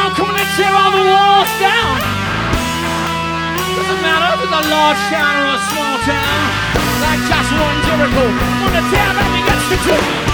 coming to tear all the walls down. Doesn't matter if it's a large town or a small town. Like Joshua and Jericho, when the town that begins to do.